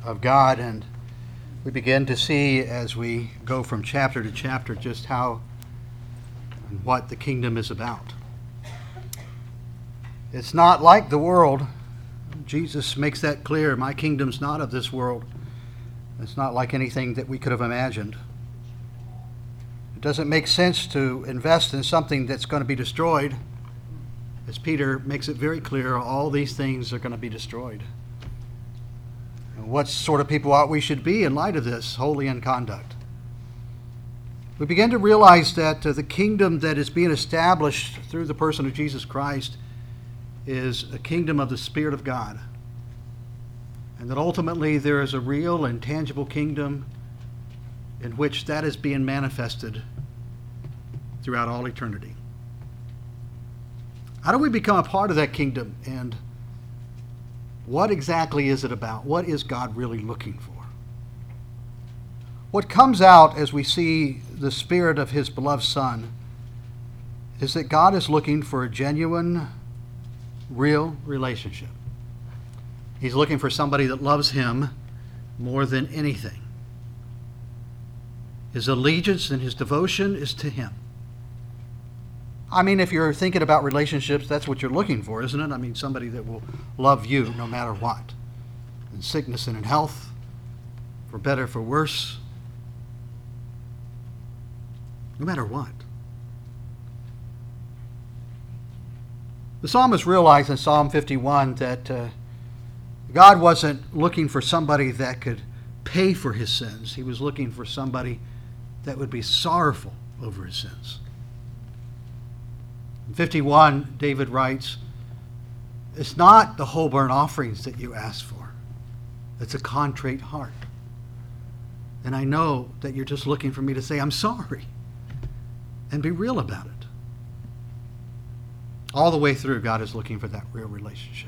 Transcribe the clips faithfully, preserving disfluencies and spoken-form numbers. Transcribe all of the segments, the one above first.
of God, and we begin to see as we go from chapter to chapter just how and what the kingdom is about. It's not like the world. Jesus makes that clear. My kingdom's not of this world. It's not like anything that we could have imagined. It doesn't make sense to invest in something that's going to be destroyed. As Peter makes it very clear, all these things are going to be destroyed. And what sort of people ought we should be in light of this, holy in conduct? We begin to realize that uh, the kingdom that is being established through the person of Jesus Christ is a kingdom of the Spirit of God. And that ultimately there is a real and tangible kingdom in which that is being manifested throughout all eternity. How do we become a part of that kingdom, and what exactly is it about? What is God really looking for? What comes out as we see the Spirit of His beloved Son is that God is looking for a genuine, real relationship. He's looking for somebody that loves Him more than anything. His allegiance and His devotion is to Him. I mean, if you're thinking about relationships, that's what you're looking for, isn't it? I mean, somebody that will love you no matter what. In sickness and in health, for better, for worse. No matter what. The psalmist realized in Psalm fifty-one that uh, God wasn't looking for somebody that could pay for his sins. He was looking for somebody that would be sorrowful over his sins. In fifty-one, David writes, "It's not the whole burnt offerings that you ask for. It's a contrite heart. And I know that you're just looking for me to say, I'm sorry, and be real about it." All the way through, God is looking for that real relationship.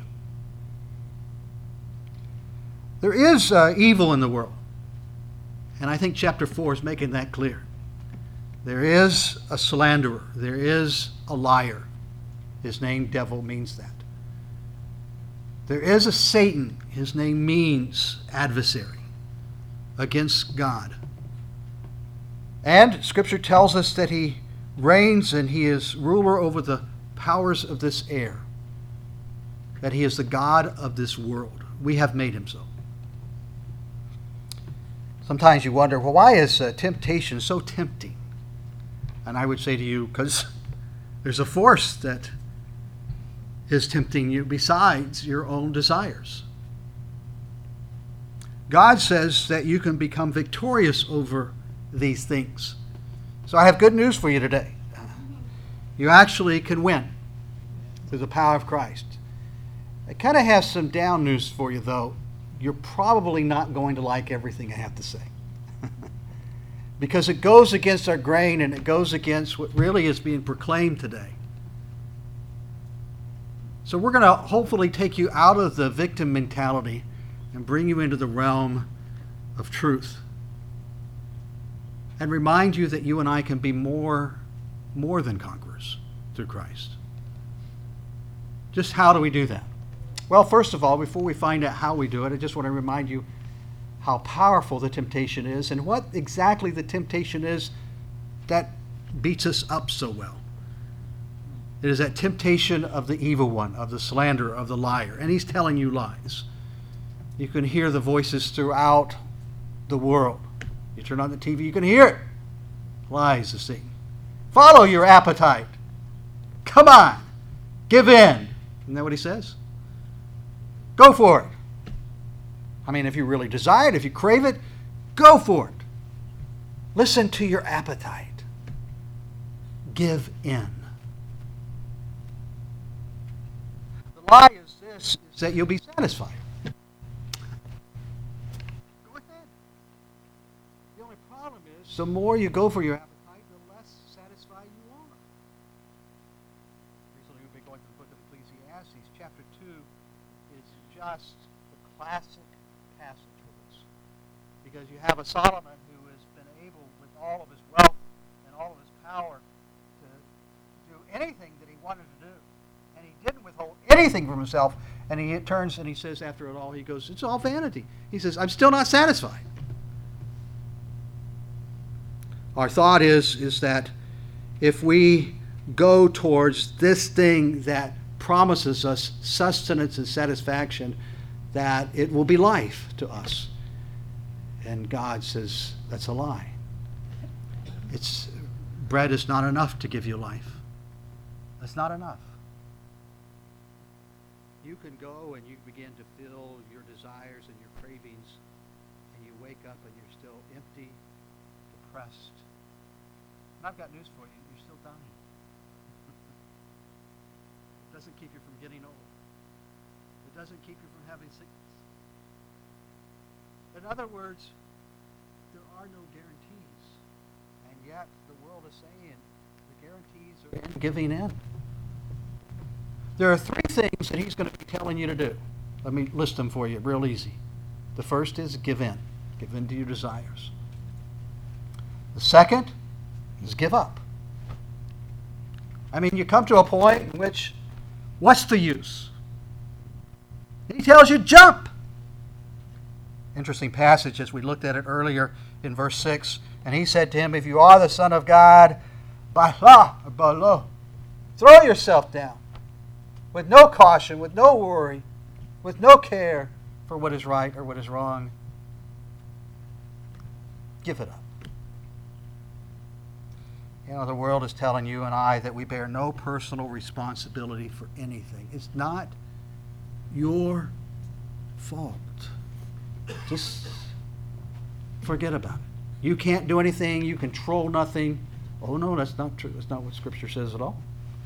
There is uh, evil in the world, and I think chapter four is making that clear. There is a slanderer. There is a liar. His name, devil, means that. There is a Satan. His name means adversary against God. And Scripture tells us that he reigns and he is ruler over the powers of this air. That he is the God of this world. We have made him so. Sometimes you wonder, well, why is uh, temptation so tempting? And I would say to you, because there's a force that is tempting you besides your own desires. God says that you can become victorious over these things. So I have good news for you today. You actually can win through the power of Christ. I kind of have some down news for you, though. You're probably not going to like everything I have to say. Because it goes against our grain and it goes against what really is being proclaimed today. So we're going to hopefully take you out of the victim mentality and bring you into the realm of truth. And remind you that you and I can be more, more than conquerors through Christ. Just how do we do that? Well, first of all, before we find out how we do it, I just want to remind you how powerful the temptation is and what exactly the temptation is that beats us up so well. It is that temptation of the evil one, of the slanderer, of the liar. And he's telling you lies. You can hear the voices throughout the world. You turn on the T V, you can hear it. Lies of Satan. Follow your appetite. Come on. Give in. Isn't that what he says? Go for it. I mean, if you really desire it, if you crave it, go for it. Listen to your appetite. Give in. The lie is this, is that you'll be satisfied. Go ahead. The only problem is, the more you go for your appetite, the less satisfied you are. Recently we've been going through the book of Ecclesiastes. Chapter two is just the classic passage for this. Because you have a Solomon who has been able, with all of his wealth and all of his power, to do anything that he wanted to do. And he didn't withhold anything from himself. And he turns and he says after it all, he goes, it's all vanity. He says, I'm still not satisfied. Our thought is, is that if we go towards this thing that promises us sustenance and satisfaction, that it will be life to us. And God says, that's a lie. It's bread is not enough to give you life. That's not enough. You can go and you begin to fill your desires and your cravings, and you wake up and you're still empty, depressed. And I've got news for you. You're still dying. It doesn't keep you from getting old. It doesn't keep you from having sickness. In other words, there are no guarantees. And yet the world is saying the guarantees are in giving in. There are three things that he's going to be telling you to do. Let me list them for you real easy. The first is give in. Give in to your desires. The second is give up. I mean, you come to a point in which, what's the use? He tells you, jump. Interesting passage as we looked at it earlier in verse six. And he said to him, if you are the Son of God, bala, bala, throw yourself down. With no caution, with no worry, with no care for what is right or what is wrong. Give it up. You know, the world is telling you and I that we bear no personal responsibility for anything. It's not your fault. Just forget about it. You can't do anything. You control nothing. Oh, no, that's not true. That's not what Scripture says at all.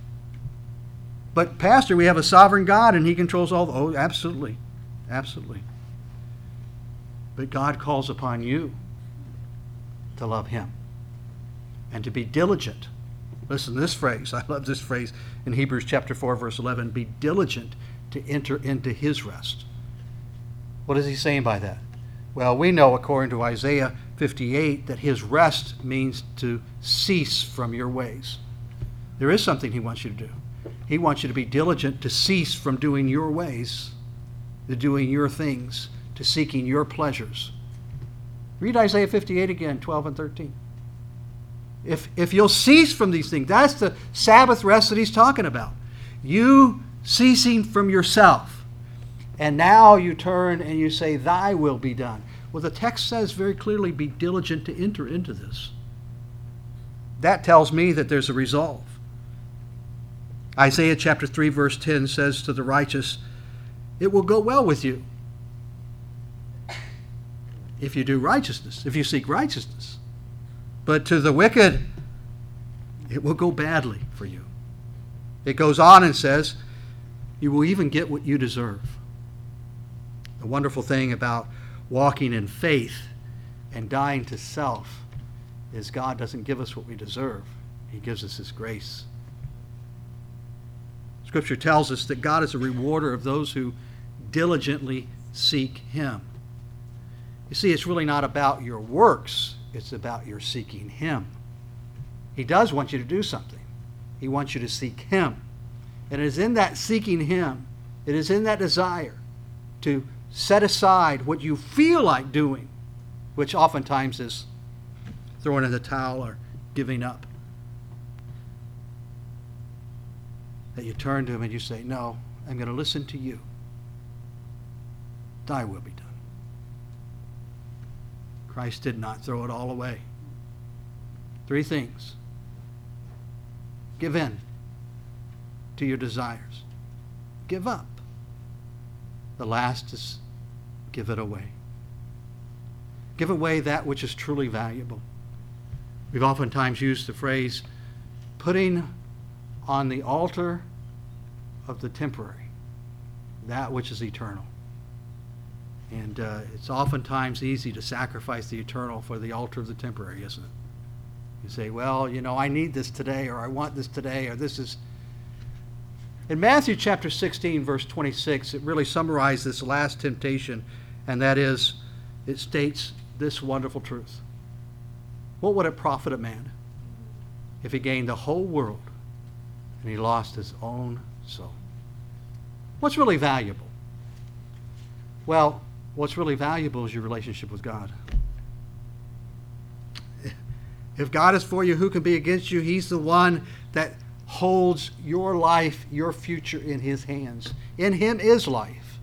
But, Pastor, we have a sovereign God and He controls all. The, oh, absolutely. Absolutely. But God calls upon you to love Him and to be diligent. Listen to this phrase. I love this phrase in Hebrews chapter four, verse eleven. Be diligent to enter into His rest. What is He saying by that? Well, we know according to Isaiah fifty-eight that His rest means to cease from your ways. There is something He wants you to do. He wants you to be diligent to cease from doing your ways, to doing your things, to seeking your pleasures. Read Isaiah fifty-eight again, twelve and thirteen. If, if you'll cease from these things, that's the Sabbath rest that He's talking about. You ceasing from yourself. And now you turn and you say, thy will be done. Well, the text says very clearly, be diligent to enter into this. That tells me that there's a resolve. Isaiah chapter three, verse ten says to the righteous, it will go well with you if you do righteousness, if you seek righteousness. But to the wicked, it will go badly for you. It goes on and says, you will even get what you deserve. The wonderful thing about walking in faith and dying to self is God doesn't give us what we deserve. He gives us His grace. Scripture tells us that God is a rewarder of those who diligently seek Him. You see, it's really not about your works. It's about your seeking Him. He does want you to do something. He wants you to seek Him. And it is in that seeking Him, it is in that desire to set aside what you feel like doing, which oftentimes is throwing in the towel or giving up, that you turn to Him and you say, no, I'm going to listen to you. Thy will be done. Christ did not throw it all away. Three things. Give in to your desires. Give up. The last is give it away. Give away that which is truly valuable. We've oftentimes used the phrase, putting on the altar of the temporary that which is eternal. And uh, it's oftentimes easy to sacrifice the eternal for the altar of the temporary, isn't it? You say, well, you know, I need this today, or I want this today, or this is... In Matthew chapter sixteen, verse twenty-six, it really summarizes this last temptation, and that is, it states this wonderful truth. What would it profit a man if he gained the whole world and he lost his own soul? What's really valuable? Well, what's really valuable is your relationship with God. If God is for you, who can be against you? He's the one that holds your life, your future in his hands. In him is life.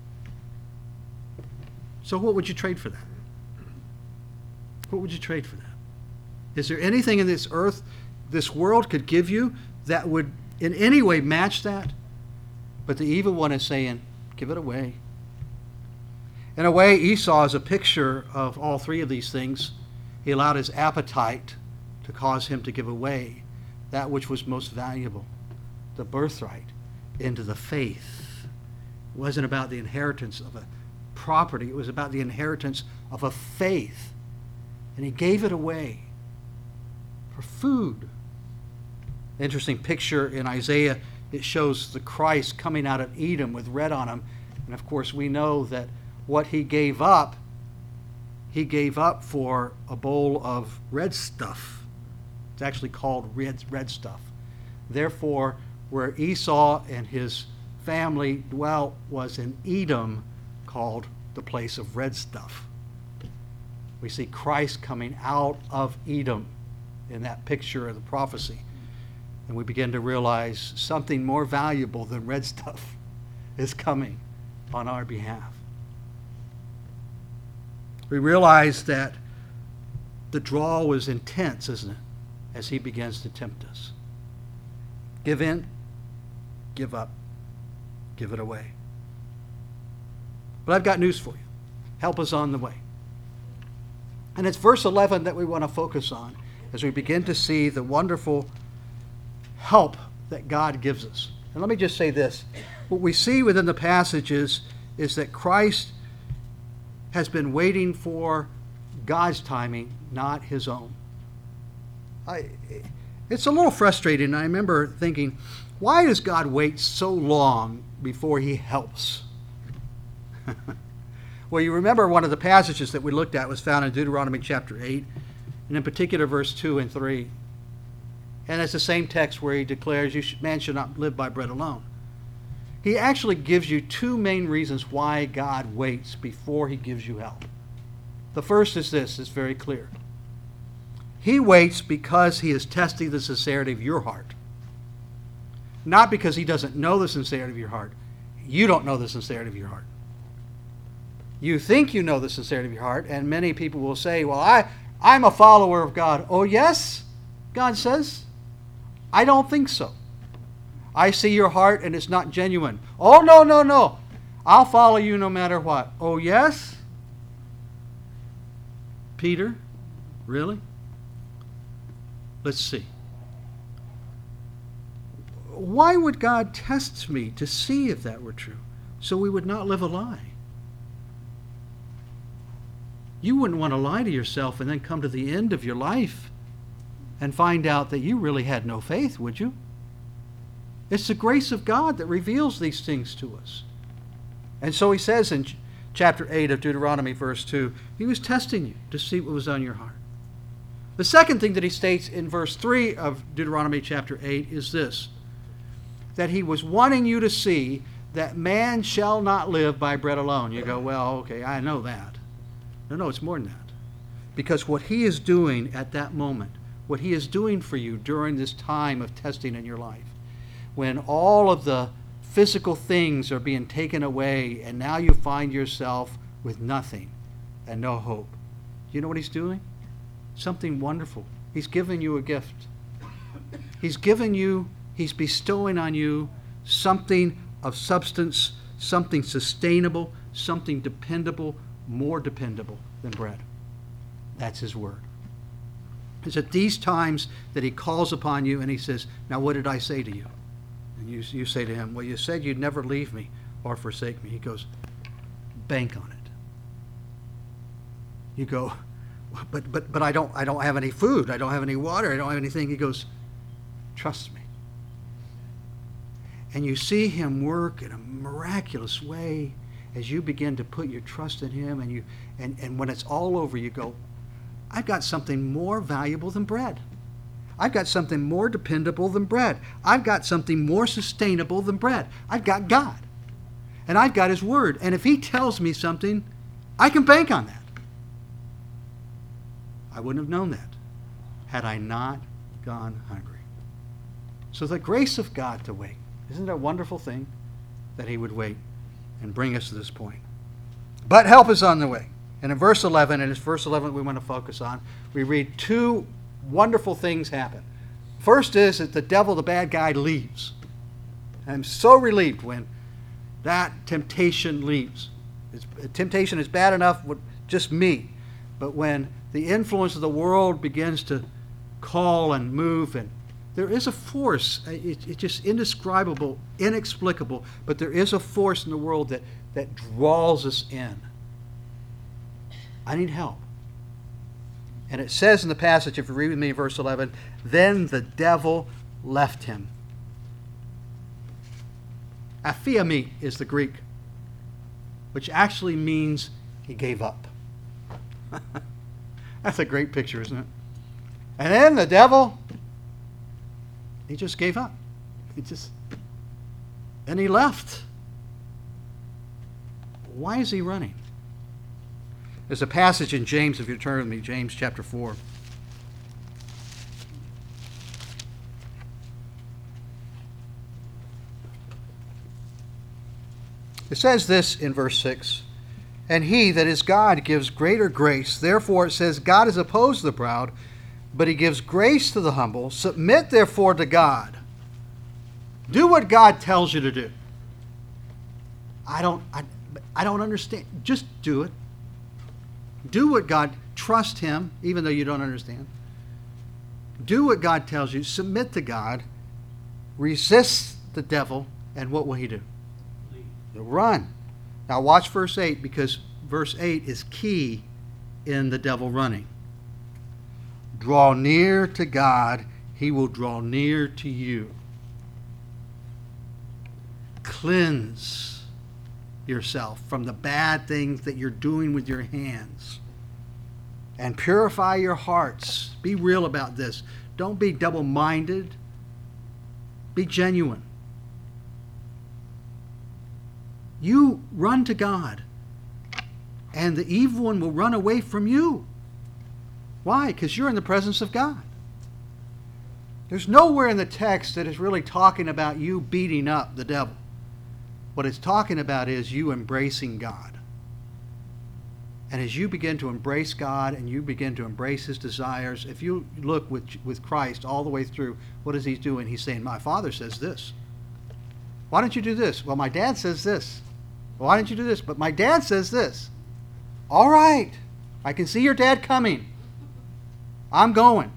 So what would you trade for that? What would you trade for that? Is there anything in this earth, this world could give you that would in any way match that? But the evil one is saying, give it away. In a way, Esau is a picture of all three of these things. He allowed his appetite to cause him to give away that which was most valuable, the birthright, into the faith. It wasn't about the inheritance of a property. It was about the inheritance of a faith. And he gave it away for food. Interesting picture in Isaiah. It shows the Christ coming out of Edom with red on him. And of course, we know that what he gave up, he gave up for a bowl of red stuff. It's actually called red, red stuff. Therefore, where Esau and his family dwelt was in Edom, called the place of red stuff. We see Christ coming out of Edom in that picture of the prophecy. And we begin to realize something more valuable than red stuff is coming on our behalf. We realize that the draw was intense, isn't it? As he begins to tempt us. Give in, give up, give it away. But I've got news for you. Help is on the way. And it's verse eleven that we want to focus on as we begin to see the wonderful help that God gives us. And let me just say this. What we see within the passages is that Christ has been waiting for God's timing, not his own. I, it's a little frustrating. I remember thinking, why does God wait so long before he helps? Well, you remember one of the passages that we looked at was found in Deuteronomy chapter eight, and in particular verse two and three. And it's the same text where he declares, "You should, man should not live by bread alone." He actually gives you two main reasons why God waits before he gives you help. The first is this, it's very clear. He waits because he is testing the sincerity of your heart. Not because he doesn't know the sincerity of your heart. You don't know the sincerity of your heart. You think you know the sincerity of your heart, and many people will say, well, I, I'm a follower of God. Oh, yes? God says, I don't think so. I see your heart and it's not genuine. Oh, no, no, no. I'll follow you no matter what. Oh, yes? Peter? Really? Let's see. Why would God test me to see if that were true? So we would not live a lie. You wouldn't want to lie to yourself and then come to the end of your life and find out that you really had no faith, would you? It's the grace of God that reveals these things to us. And so he says in chapter eight of Deuteronomy, verse two, he was testing you to see what was on your heart. The second thing that he states in verse three of Deuteronomy chapter eight is this, that he was wanting you to see that man shall not live by bread alone. You go, well, okay, I know that. No, no, it's more than that. Because what he is doing at that moment, what he is doing for you during this time of testing in your life, when all of the physical things are being taken away and now you find yourself with nothing and no hope. You know what he's doing? Something wonderful. He's giving you a gift. He's giving you, he's bestowing on you something of substance, something sustainable, something dependable, more dependable than bread. That's his word. It's at these times that he calls upon you and he says, now what did I say to you? And you, you say to him, well, you said you'd never leave me or forsake me. He goes, bank on it. You go, but but but I don't I don't have any food. I don't have any water. I don't have anything. He goes, trust me. And you see him work in a miraculous way as you begin to put your trust in him. And you and, and when it's all over, you go, I've got something more valuable than bread. I've got something more dependable than bread. I've got something more sustainable than bread. I've got God. And I've got his word. And if he tells me something, I can bank on that. I wouldn't have known that had I not gone hungry. So the grace of God to wait. Isn't it a wonderful thing that he would wait and bring us to this point? But help is on the way. And in verse eleven, and it's verse eleven we want to focus on, we read two wonderful things happen. First is that the devil, the bad guy, leaves. I'm so relieved when that temptation leaves. It's, temptation is bad enough with just me. But when the influence of the world begins to call and move, and there is a force, it, it's just indescribable, inexplicable, but there is a force in the world that, that draws us in. I need help. And it says in the passage, if you read with me, verse eleven, then the devil left him. Aphiemi is the Greek, which actually means he gave up. That's a great picture, isn't it? And then the devil, he just gave up. He just, and he left. Why is he running? There's a passage in James, if you turn with me, James chapter four. It says this in verse six, and he, that is God, gives greater grace. Therefore it says, God is opposed to the proud, but he gives grace to the humble. Submit therefore to God. Do what God tells you to do. I don't, I, I don't understand. Just do it. Do what God, trust him, even though you don't understand. Do what God tells you. Submit to God. Resist the devil, and what will he do? He'll run. Now watch verse eight, because verse eight is key in the devil running. Draw near to God, he will draw near to you. Cleanse yourself from the bad things that you're doing with your hands. And purify your hearts. Be real about this. Don't be double-minded. Be genuine. You run to God, and the evil one will run away from you. Why? Because you're in the presence of God. There's nowhere in the text that is really talking about you beating up the devil. What it's talking about is you embracing God. And as you begin to embrace God and you begin to embrace his desires, if you look with, with Christ all the way through, what is he doing? He's saying, my Father says this. Why don't you do this? Well, my dad says this. Why don't you do this? But my dad says this. All right. I can see your dad coming. I'm going.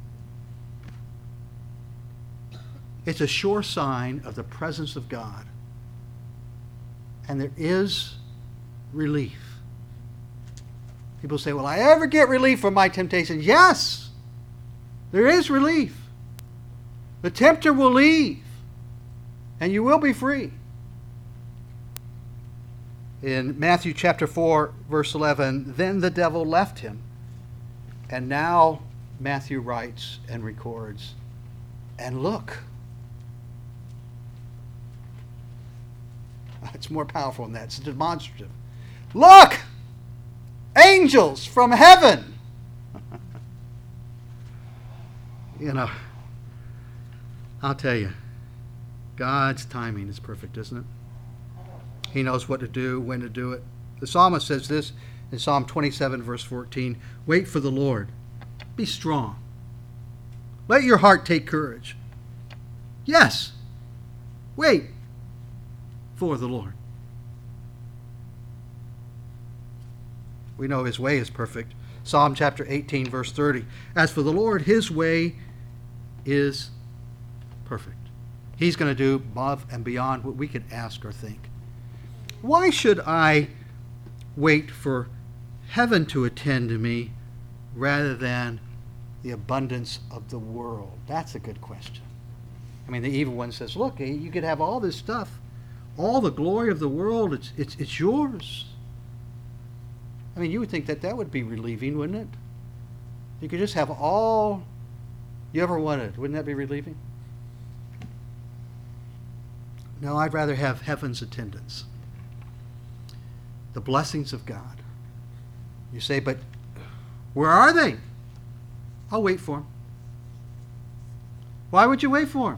It's a sure sign of the presence of God. And there is relief. People say, will I ever get relief from my temptation? Yes, there is relief. The tempter will leave, and you will be free. In Matthew chapter four, verse eleven, then the devil left him. And now Matthew writes and records, and look. It's more powerful than that. It's demonstrative. Look! Angels from heaven! You know, I'll tell you, God's timing is perfect, isn't it? He knows what to do, when to do it. The psalmist says this in Psalm twenty-seven, verse fourteen, wait for the Lord. Be strong. Let your heart take courage. Yes, wait for the Lord. We know his way is perfect. Psalm chapter eighteen, verse thirty. As for the Lord, his way is perfect. He's going to do above and beyond what we could ask or think. Why should I wait for heaven to attend to me rather than the abundance of the world? That's a good question. I mean, the evil one says, look, you could have all this stuff, all the glory of the world, it's, it's, it's yours. I mean, you would think that that would be relieving, wouldn't it? You could just have all you ever wanted. Wouldn't that be relieving? No, I'd rather have heaven's attendance. The blessings of God. You say, but where are they? I'll wait for them. Why would you wait for them?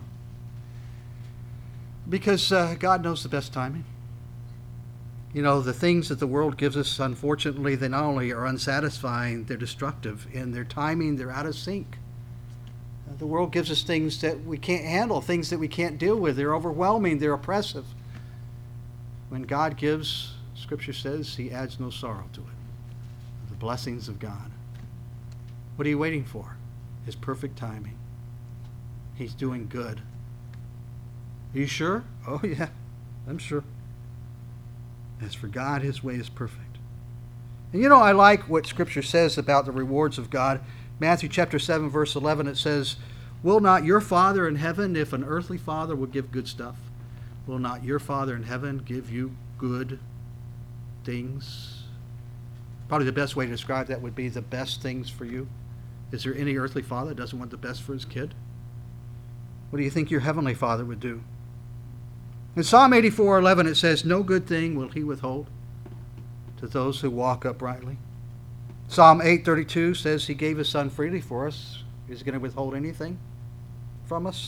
Because uh, God knows the best timing. You know, the things that the world gives us, unfortunately, they not only are unsatisfying, they're destructive. In their timing, they're out of sync. Uh, the world gives us things that we can't handle, things that we can't deal with. They're overwhelming, they're oppressive. When God gives, Scripture says, He adds no sorrow to it. The blessings of God. What are you waiting for? His perfect timing. He's doing good. Are you sure? Oh, yeah, I'm sure. As for God, His way is perfect. And you know, I like what Scripture says about the rewards of God. Matthew chapter seven, verse eleven, it says, will not your Father in heaven, if an earthly father will give good stuff, will not your Father in heaven give you good things? Probably the best way to describe that would be the best things for you. Is there any earthly father that doesn't want the best for his kid? What do you think your heavenly Father would do? In Psalm eighty-four eleven it says, no good thing will He withhold to those who walk uprightly. Psalm eight thirty-two says He gave His Son freely for us. Is He going to withhold anything from us?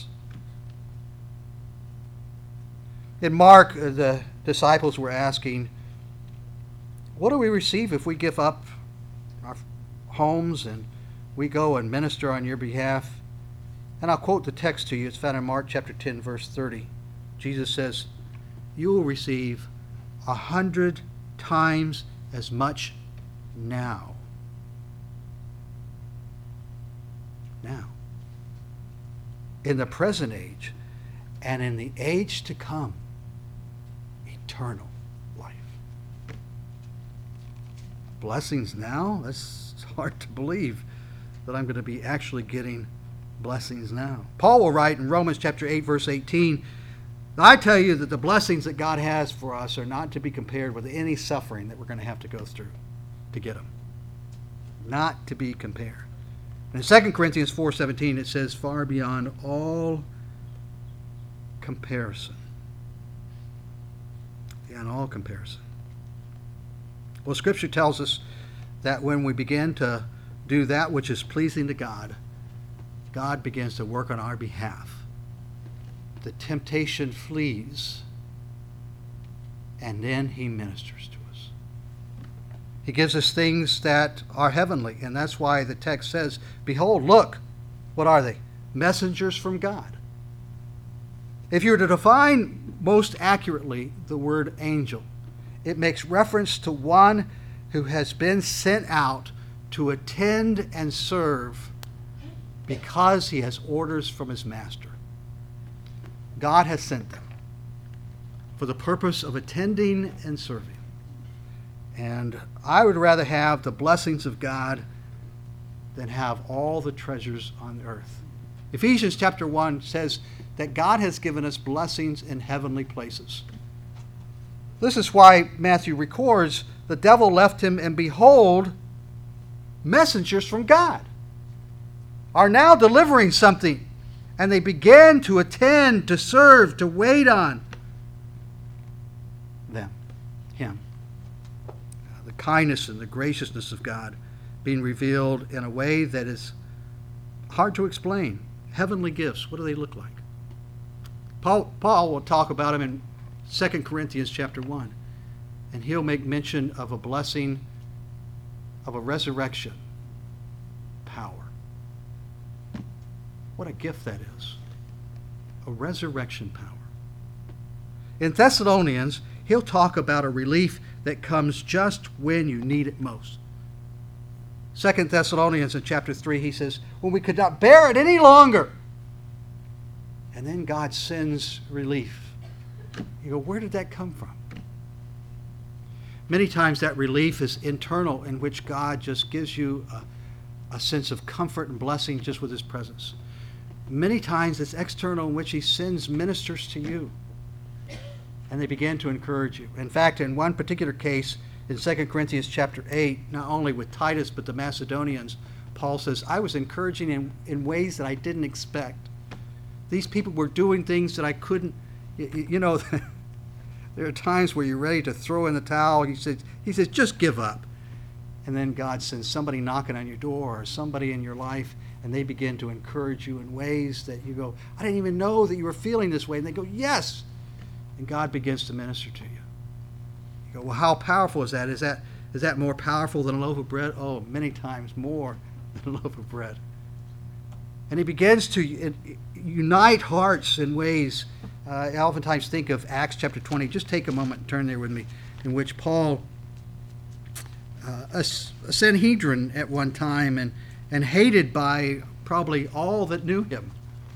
In Mark, the disciples were asking, what do we receive if we give up our homes and we go and minister on your behalf? And I'll quote the text to you. It's found in Mark chapter ten, verse thirty. Jesus says, you will receive a hundred times as much now. Now. In the present age and in the age to come, eternal life. Blessings now? That's hard to believe that I'm going to be actually getting blessings now. Paul will write in Romans chapter eight, verse eighteen, I tell you that the blessings that God has for us are not to be compared with any suffering that we're going to have to go through to get them. Not to be compared. In Second Corinthians four seventeen it says, far beyond all comparison. Beyond all comparison. Well, Scripture tells us that when we begin to do that which is pleasing to God, God begins to work on our behalf. The temptation flees, and then He ministers to us. He gives us things that are heavenly, and that's why the text says, behold, look, what are they? Messengers from God. If you were to define most accurately the word angel, it makes reference to one who has been sent out to attend and serve because he has orders from his master. God has sent them for the purpose of attending and serving. And I would rather have the blessings of God than have all the treasures on earth. Ephesians chapter one says that God has given us blessings in heavenly places. This is why Matthew records, the devil left him, and behold, messengers from God are now delivering something. And they began to attend, to serve, to wait on them, Him. The kindness and the graciousness of God being revealed in a way that is hard to explain. Heavenly gifts, what do they look like? Paul, Paul will talk about them in Second Corinthians chapter one. And he'll make mention of a blessing of a resurrection power. What a gift that is. A resurrection power. In Thessalonians, he'll talk about a relief that comes just when you need it most. Second Thessalonians in chapter three, he says, when we could not bear it any longer. And then God sends relief. You go, where did that come from? Many times that relief is internal, in which God just gives you a, a sense of comfort and blessing just with His presence. Many times it's external, in which He sends ministers to you. And they begin to encourage you. In fact, in one particular case, in Second Corinthians chapter eight, not only with Titus, but the Macedonians, Paul says, I was encouraging in, in ways that I didn't expect. These people were doing things that I couldn't, you, you know, There are times where you're ready to throw in the towel. He says, he says, just give up. And then God sends somebody knocking on your door or somebody in your life, and they begin to encourage you in ways that you go, I didn't even know that you were feeling this way. And they go, yes. And God begins to minister to you. You go, well, how powerful is that? Is that is that more powerful than a loaf of bread? Oh, many times more than a loaf of bread. And he begins to unite hearts in ways. Uh, I oftentimes think of Acts chapter twenty. Just take a moment and turn there with me, in which Paul, uh, a, a Sanhedrin at one time, and, and hated by probably all that knew him.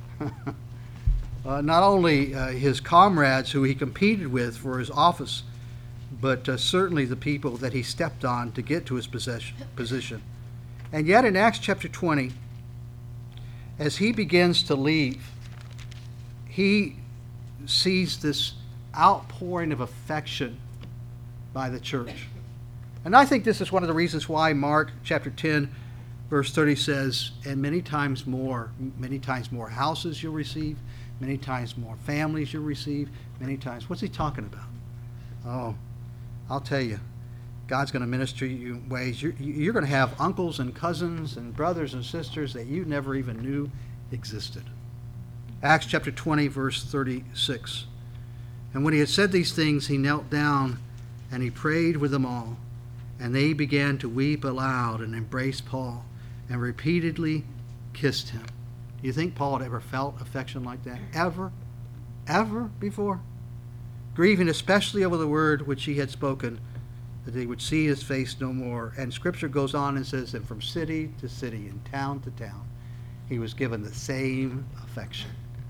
uh, not only uh, his comrades who he competed with for his office, but uh, certainly the people that he stepped on to get to his possession, position. And yet in Acts chapter twenty, as he begins to leave, he sees this outpouring of affection by the church. And I think this is one of the reasons why Mark chapter ten, verse thirty says, and many times more, many times more houses you'll receive, many times more families you'll receive, many times. What's he talking about? Oh, I'll tell you, God's going to minister you in ways. You're, you're going to have uncles and cousins and brothers and sisters that you never even knew existed. Acts chapter twenty, verse thirty-six. And when he had said these things, he knelt down and he prayed with them all. And they began to weep aloud and embrace Paul and repeatedly kissed him. Do you think Paul had ever felt affection like that? Ever? Ever before? Grieving especially over the word which he had spoken, that they would see his face no more. And Scripture goes on and says that from city to city and town to town, he was given the same affection.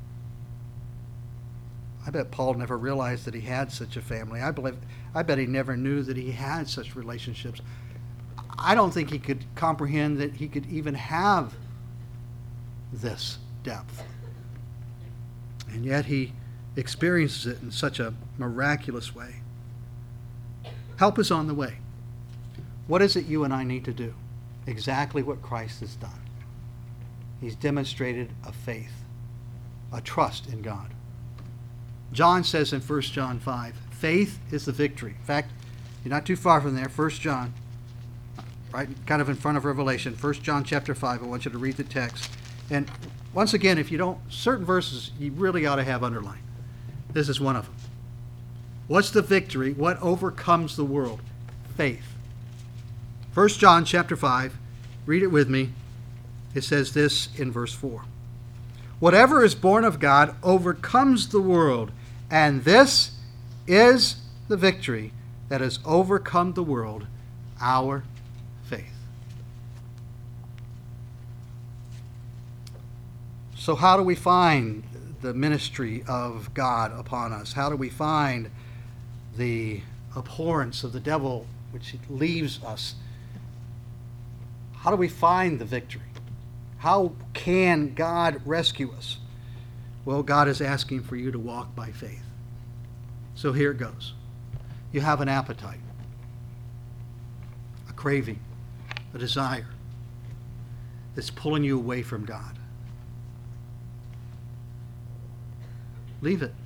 I bet Paul never realized that he had such a family. I believe, I bet he never knew that he had such relationships. I don't think he could comprehend that he could even have this depth. And yet he experiences it in such a miraculous way. Help is on the way. What is it you and I need to do? Exactly what Christ has done. He's demonstrated a faith, a trust in God. John says in First John five, faith is the victory. In fact, you're not too far from there. First John, right, kind of in front of Revelation. First John chapter five, I want you to read the text. And once again, if you don't, certain verses you really ought to have underlined. This is one of them. What's the victory? What overcomes the world? Faith. First John chapter five, read it with me. It says this in verse four. Whatever is born of God overcomes the world, and this is the victory that has overcome the world, our faith. So how do we find the ministry of God upon us? How do we find the abhorrence of the devil which leaves us? How do we find the victory? How can God rescue us? Well, God is asking for you to walk by faith. So here it goes. You have an appetite, a craving, a desire that's pulling you away from God. Leave it.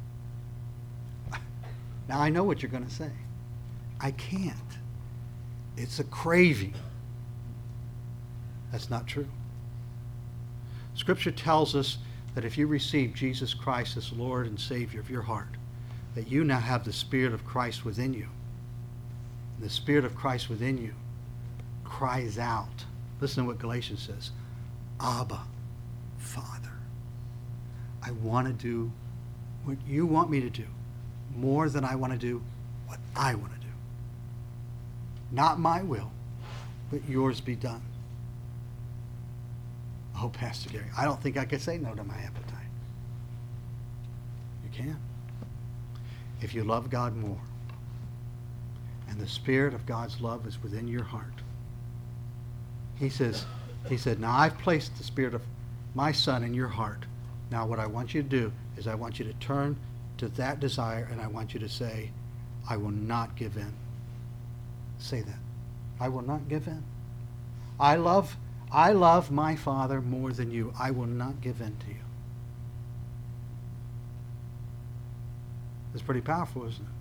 Now I know what you're going to say. I can't. It's a craving. That's not true. Scripture tells us that if you receive Jesus Christ as Lord and Savior of your heart, that you now have the Spirit of Christ within you. And the Spirit of Christ within you cries out. Listen to what Galatians says. Abba, Father. I want to do what you want me to do more than I want to do what I want to do. Not my will, but yours be done. Oh, Pastor Gary, I don't think I could say no to my appetite. You can. If you love God more, and the Spirit of God's love is within your heart. He says, he said, now I've placed the Spirit of my Son in your heart. Now what I want you to do is I want you to turn to that desire and I want you to say, I will not give in. Say that. I will not give in. I love I love my Father more than you. I will not give in to you. It's pretty powerful, isn't it?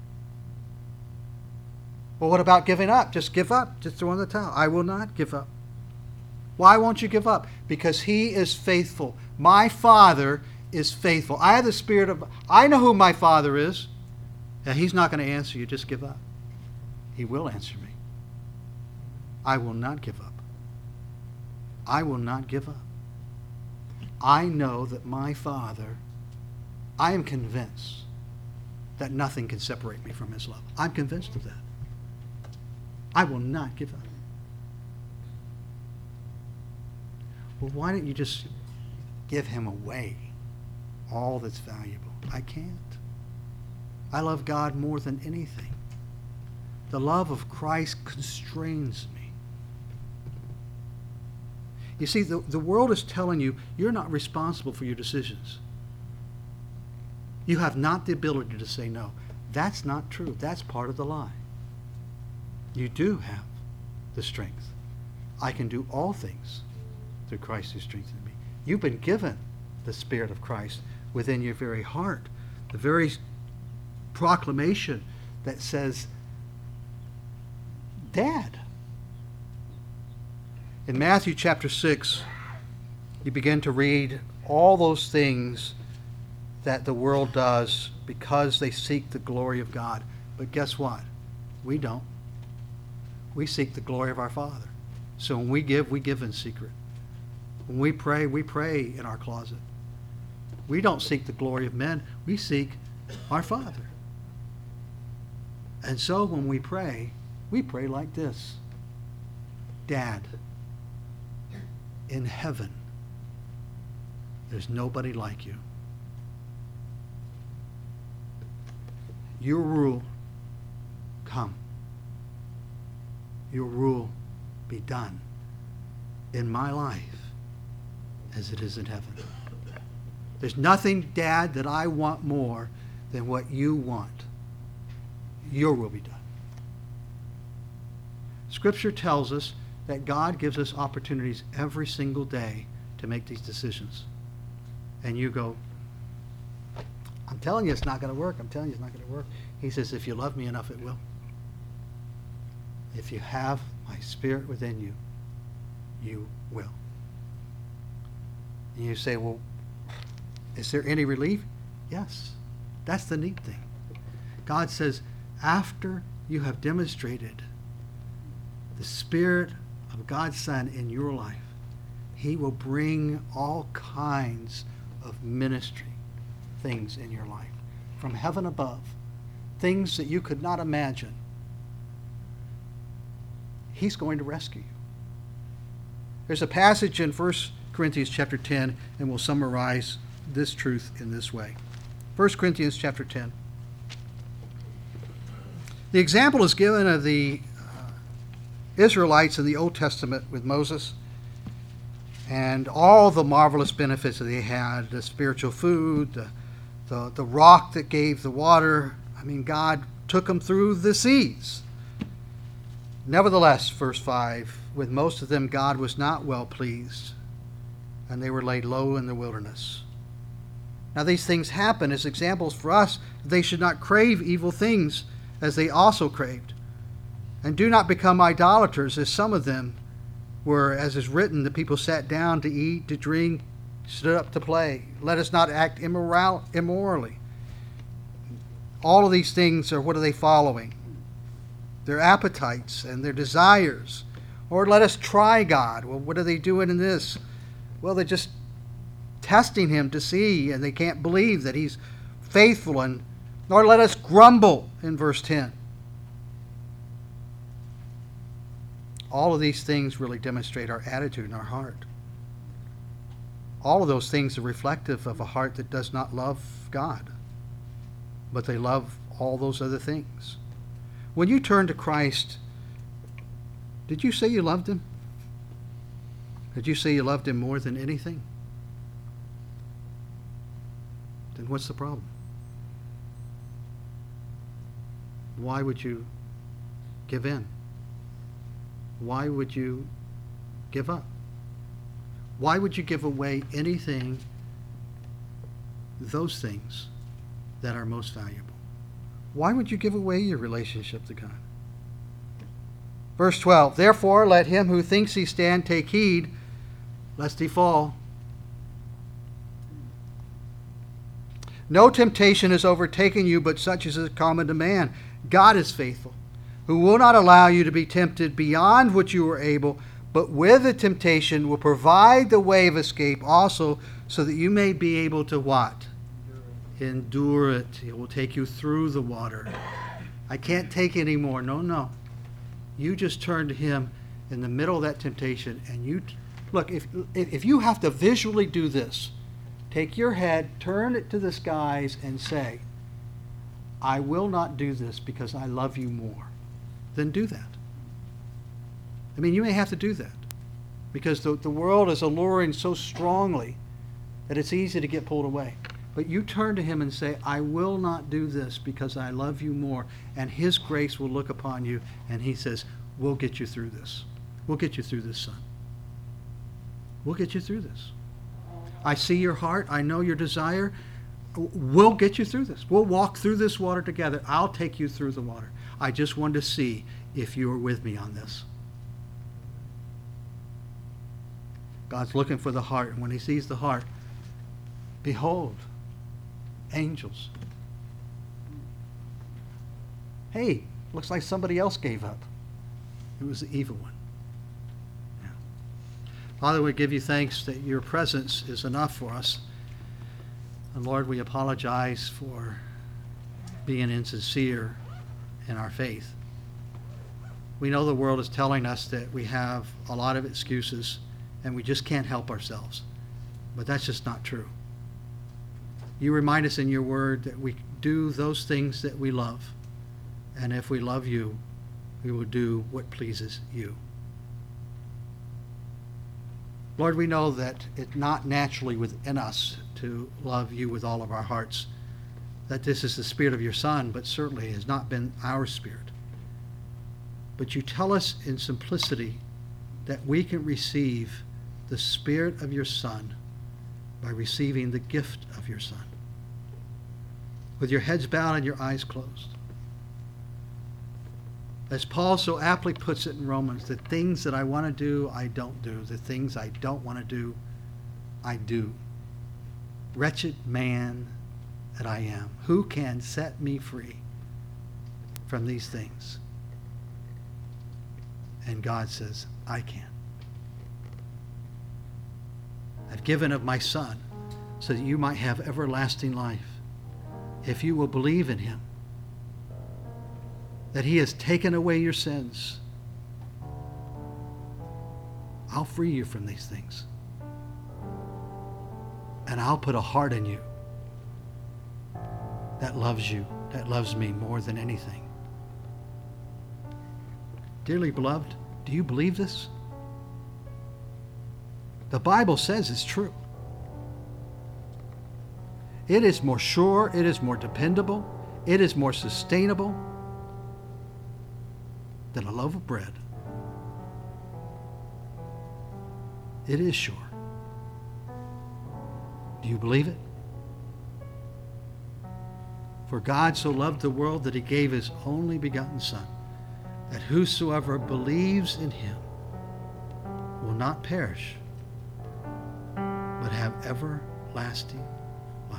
Well, what about giving up? Just give up. Just throw in the towel. I will not give up. Why won't you give up? Because he is faithful. My Father is faithful. I have the Spirit of... I know who my Father is. And he's not going to answer you. Just give up. He will answer me. I will not give up. I will not give up. I know that my Father, I am convinced that nothing can separate me from his love. I'm convinced of that. I will not give up. Well, why don't you just give him away all that's valuable? I can't. I love God more than anything. The love of Christ constrains me. You see, the, the world is telling you you're not responsible for your decisions. You have not the ability to say no. That's not true. That's part of the lie. You do have the strength. I can do all things through Christ who strengthens me. You've been given the Spirit of Christ within your very heart. The very proclamation that says, Dad. In Matthew chapter six, you begin to read all those things that the world does because they seek the glory of God. But guess what? We don't. We seek the glory of our Father. So when we give, we give in secret. When we pray, we pray in our closet. We don't seek the glory of men. We seek our Father. And so when we pray, we pray like this. Dad, in heaven, there's nobody like you. Your rule come. Your rule be done in my life as it is in heaven. There's nothing, Dad, that I want more than what you want. Your will be done. Scripture tells us that God gives us opportunities every single day to make these decisions. And you go, I'm telling you it's not going to work. I'm telling you it's not going to work. He says, if you love me enough, it will. If you have my Spirit within you, you will. And you say, well, is there any relief? Yes. That's the neat thing. God says, after you have demonstrated the Spirit of God's Son in your life, he will bring all kinds of ministry things in your life from heaven above, things that you could not imagine. He's going to rescue you. There's a passage in First Corinthians chapter ten, and we'll summarize this truth in this way. First Corinthians chapter ten. The example is given of the uh, Israelites in the Old Testament with Moses and all the marvelous benefits that they had, the spiritual food, the, the, the rock that gave the water. I mean, God took them through the seas. Nevertheless, verse five, with most of them God was not well pleased, and they were laid low in the wilderness. Now these things happen as examples for us. They should not crave evil things as they also craved. And do not become idolaters as some of them were, as is written, the people sat down to eat, to drink, stood up to play. Let us not act immoral, immorally. All of these things are, what are they following? Their appetites and their desires. Or let us try God. Well, what are they doing in this? Well, they're just testing him to see, and they can't believe that he's faithful. And nor let us grumble in verse ten. All of these things really demonstrate our attitude and our heart. All of those things are reflective of a heart that does not love God, but they love all those other things. When you turn to Christ, did you say you loved him? Did you say you loved him more than anything? Then what's the problem? Why would you give in? Why would you give up? Why would you give away anything, those things that are most valuable? Why would you give away your relationship to God? Verse twelve, therefore let him who thinks he stand take heed, lest he fall. No temptation has overtaken you, but such as is common to man. God is faithful, who will not allow you to be tempted beyond what you are able, but with the temptation will provide the way of escape also, so that you may be able to what? Endure it. It will take you through the water. I can't take any more. No, no. You just turn to him in the middle of that temptation, and you look, if if you have to visually do this, take your head, turn it to the skies, and say, I will not do this because I love you more. Then do that. I mean, you may have to do that because the, the world is alluring so strongly that it's easy to get pulled away. But you turn to him and say, I will not do this because I love you more. And his grace will look upon you. And he says, we'll get you through this. We'll get you through this, son. We'll get you through this. I see your heart. I know your desire. We'll get you through this. We'll walk through this water together. I'll take you through the water. I just wanted to see if you were with me on this. God's looking for the heart. And when he sees the heart, behold, angels. Hey, looks like somebody else gave up. It was the evil one. Yeah. Father, we give you thanks that your presence is enough for us. And Lord, we apologize for being insincere in our faith. We know the world is telling us that we have a lot of excuses and we just can't help ourselves. But that's just not true. You remind us in your word that we do those things that we love. And if we love you, we will do what pleases you. Lord, we know that it's not naturally within us to love you with all of our hearts, that this is the spirit of your Son, but certainly has not been our spirit. But you tell us in simplicity that we can receive the spirit of your Son by receiving the gift of your Son. With your heads bowed and your eyes closed. As Paul so aptly puts it in Romans, the things that I want to do, I don't do. The things I don't want to do, I do. Wretched man that I am, who can set me free from these things? And God says, I can. I've given of my Son so that you might have everlasting life. If you will believe in him, that he has taken away your sins, I'll free you from these things. And I'll put a heart in you that loves you, that loves me more than anything. Dearly beloved, do you believe this? The Bible says it's true. It is more sure, it is more dependable, it is more sustainable than a loaf of bread. It is sure. Do you believe it? For God so loved the world that he gave his only begotten Son, that whosoever believes in him will not perish, but have everlasting life.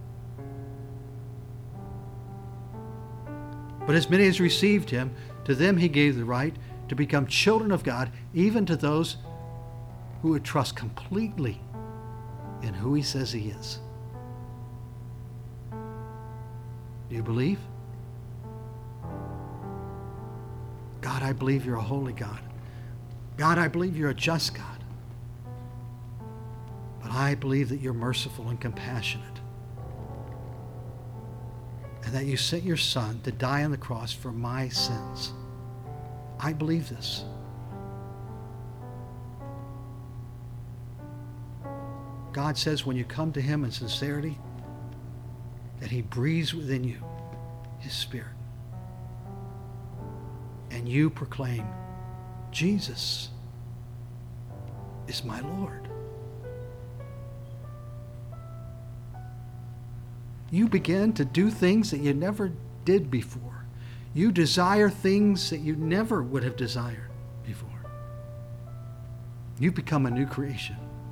But as many as received him, to them he gave the right to become children of God, even to those who would trust completely in who he says he is. Do you believe? God, I believe you're a holy God. God, I believe you're a just God. But I believe that you're merciful and compassionate. And that you sent your Son to die on the cross for my sins. I believe this. God says when you come to him in sincerity, that he breathes within you his Spirit. And you proclaim, Jesus is my Lord. You begin to do things that you never did before. You desire things that you never would have desired before. You become a new creation.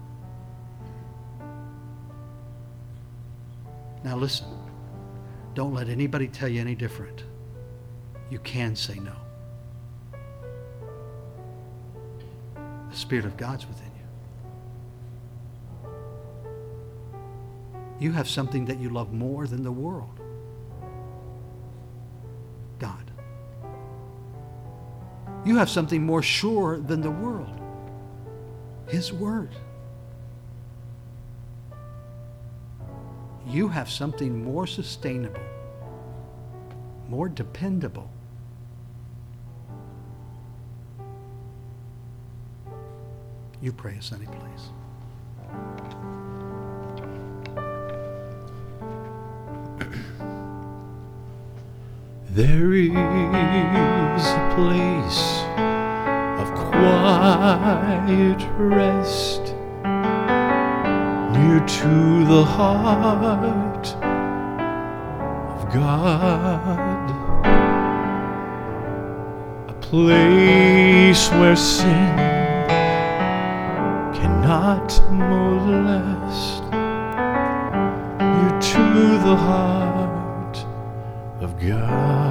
Now listen, don't let anybody tell you any different. You can say no. The Spirit of God's within you. You have something that you love more than the world. God. You have something more sure than the world. His Word. You have something more sustainable, more dependable. You pray a sunny place. There is a place of quiet rest near to the heart of God, a place where sin cannot molest, near to the heart of God.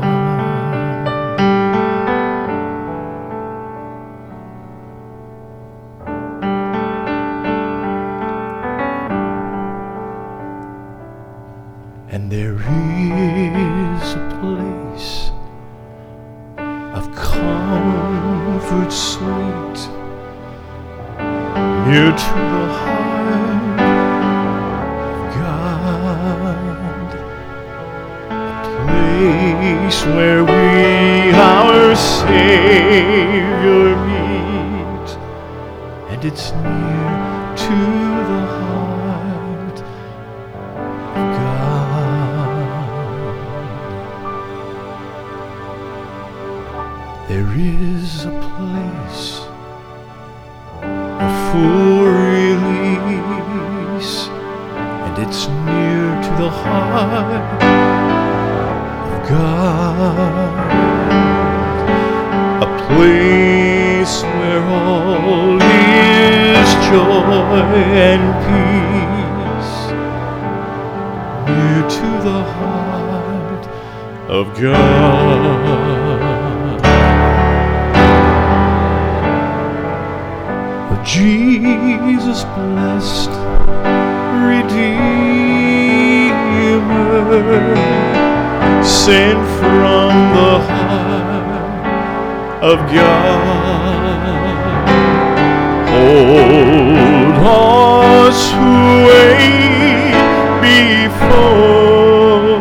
And there is a place of comfort sweet near to the heart of God, a place where we our Savior meet, and it's near to the heart of God. There is a place of full release, and it's near to the heart of God, a place where all is joy and peace, near to the heart of God. Jesus blessed Redeemer, sent from the heart of God, hold us who wait before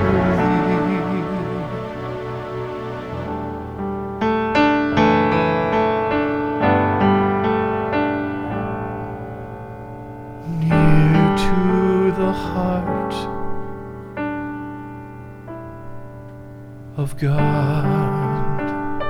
of God.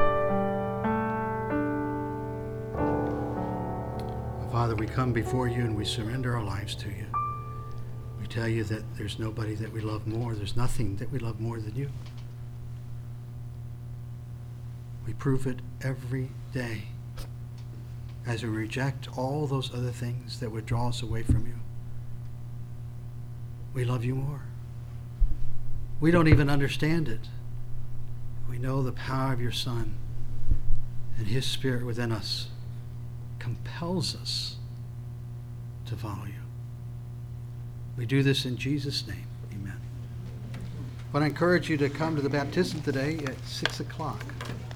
Father, we come before you and we surrender our lives to you. We tell you that there's nobody that we love more. There's nothing that we love more than you. We prove it every day as we reject all those other things that would draw us away from you. We love you more. We don't even understand it. We know the power of your Son and his Spirit within us compels us to follow you. We do this in Jesus' name. Amen. But I encourage you to come to the baptism today at six o'clock.